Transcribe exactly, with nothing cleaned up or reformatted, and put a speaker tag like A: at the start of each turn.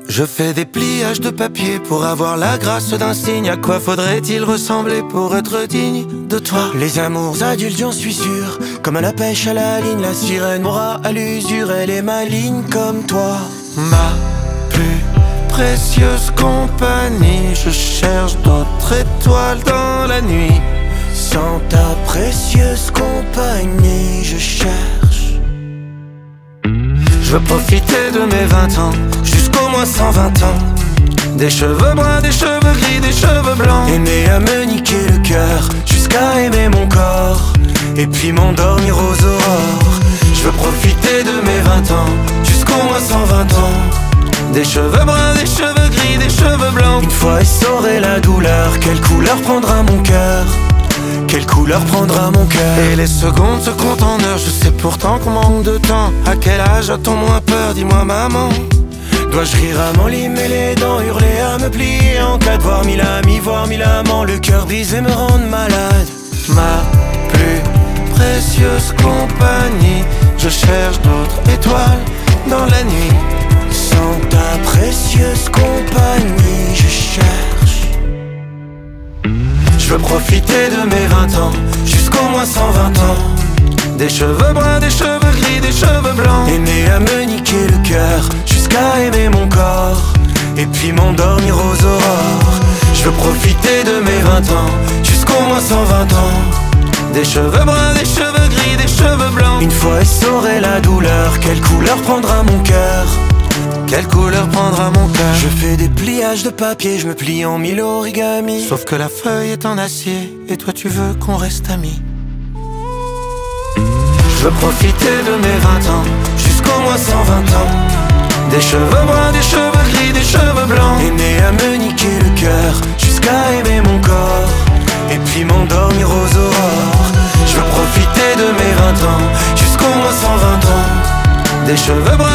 A: Je fais des pliages de papier pour avoir la grâce d'un signe. À quoi faudrait-il ressembler pour être digne de toi? Les amours adultes, j'en suis sûr, comme à la pêche à la ligne. La sirène m'aura à l'usure, elle est maligne comme toi. Ma plus précieuse compagnie, je cherche d'autres étoiles dans la nuit. Sans ta précieuse compagnie, je cherche. Je veux profiter de mes vingt ans, jusqu'au moins cent vingt ans. Des cheveux bruns, des cheveux gris, des cheveux blancs. Aimer à me niquer le cœur, jusqu'à aimer mon corps, et puis m'endormir aux aurores. Je veux profiter de mes vingt ans, jusqu'au moins cent vingt ans. Des cheveux bruns, des cheveux gris, des cheveux blancs. Une fois essoré la douleur, quelle couleur prendra mon cœur? Quelle couleur prendra mon cœur? Et les secondes se comptent en heures. Je sais pourtant qu'on manque de temps. À quel âge a-t-on moins peur? Dis-moi maman. Dois-je rire à m'enlimer les dents, hurler à me plier en cas de voir mille amis, voir mille amants, le cœur brisé me rendre malade? Ma plus précieuse compagnie, je cherche d'autres étoiles dans la nuit. Sans ta précieuse compagnie, je cherche. Je veux profiter de mes vingt ans, jusqu'au moins cent vingt ans. Des cheveux bruns, des cheveux gris, des cheveux blancs. Aimer à me niquer le cœur, jusqu'à aimer mon corps, et puis m'endormir aux aurores. Je veux profiter de mes vingt ans, jusqu'au moins cent vingt ans. Des cheveux bruns, des cheveux gris, des cheveux blancs. Une fois essoré la douleur, quelle couleur prendra mon cœur? Quelle couleur prendra mon cœur? Je fais des pliages de papier, je me plie en mille origamis. Sauf que la feuille est en acier, et toi tu veux qu'on reste amis. Je veux profiter de mes vingt ans, jusqu'au moins cent vingt ans. Des cheveux bruns, des cheveux gris, des cheveux blancs. Aimer à me niquer le cœur, jusqu'à aimer mon corps, et puis m'endormir aux aurores. Je veux profiter de mes vingt ans, jusqu'au moins cent vingt ans. Des cheveux bruns,